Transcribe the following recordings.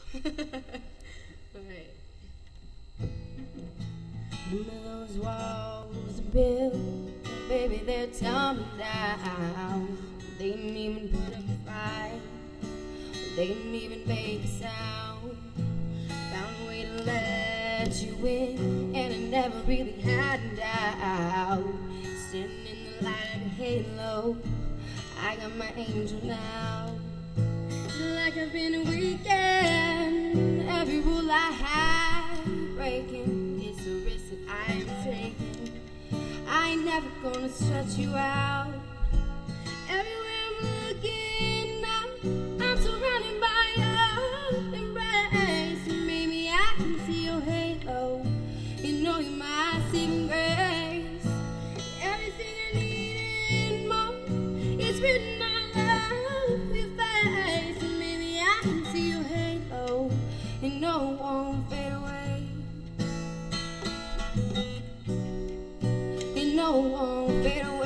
Alright. Remember those walls built, baby, they're tumbling down. They didn't even put up a fight, they didn't even make a sound. Found a way to let you in, and I never really had a doubt. Standing in the light like a halo, I got my angel now. It's like I've been a weekend, every rule I had breaking. It's a risk that I am taking. I ain't never gonna shut you out. Everywhere I'm looking now, I'm surrounded by your embrace. And maybe I can see your halo. You know you're my saving grace. Everything I need and more, it's written on love your face. And maybe I can see your halo. You know it won't fade away. You know it won't fade away.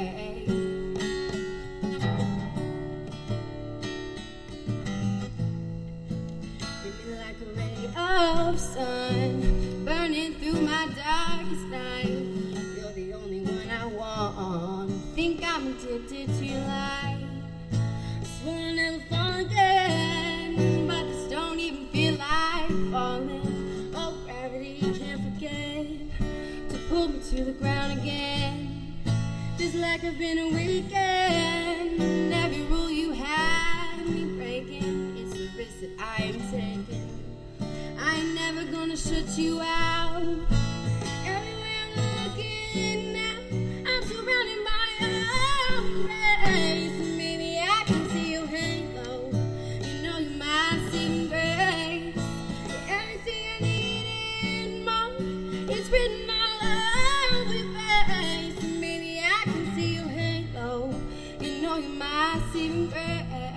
Like a ray of sun burning through my darkest night. You're the only one I want. Think I'm addicted to your light. I swore I'll never fall again, but this don't even feel like falling. Oh, gravity can't forget to pull me to the ground again. Just like I've been a weekend, every rule you had me breaking. It's the risk that I am taking. I ain't never gonna shut you out. Everywhere I'm looking now, I'm surrounded by your embrace. And maybe I can see your halo. You know you're my saving grace. You're everything I need and more. It's written all over your face. And maybe I can see your halo. You know you're my saving grace.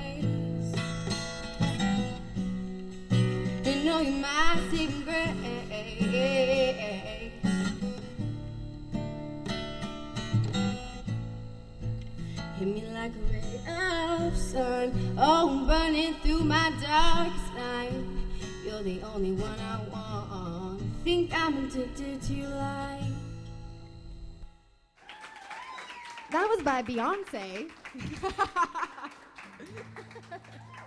You know you're my saving grace. Hit me like a ray of sun, oh, burning through my darkest night. You're the only one I want. Think I'm addicted to your light. That was by Beyonce.